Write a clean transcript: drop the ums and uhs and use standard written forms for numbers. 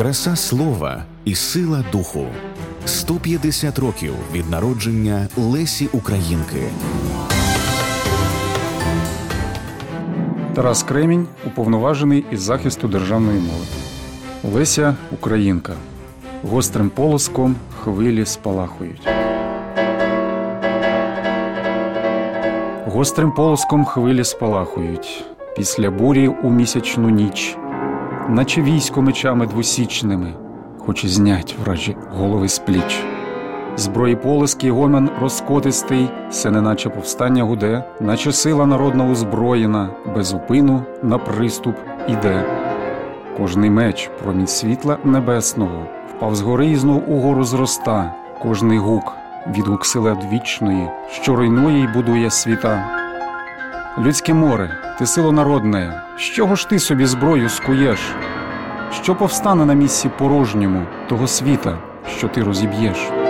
Краса слова і сила духу. 150 років від народження Лесі Українки. Тарас Кремінь, уповноважений із захисту державної мови. Леся Українка. Гострим полоском хвилі спалахують. Гострим полоском хвилі спалахують. Після бурі у місячну ніч. Наче військо мечами двосічними хоче знять вражі голови з пліч. Зброї полоски гомін розкотистий, се неначе повстання гуде, наче сила народна озброєна, без упину на приступ іде. Кожний меч – промінь світла небесного, впав з гори і знов угору зроста. Кожний гук – відгук сили одвічної, що руйнує й будує світа. Людське море, ти сило народне, з чого ж ти собі зброю скуєш? Що повстане на місці порожньому того світа, що ти розіб'єш?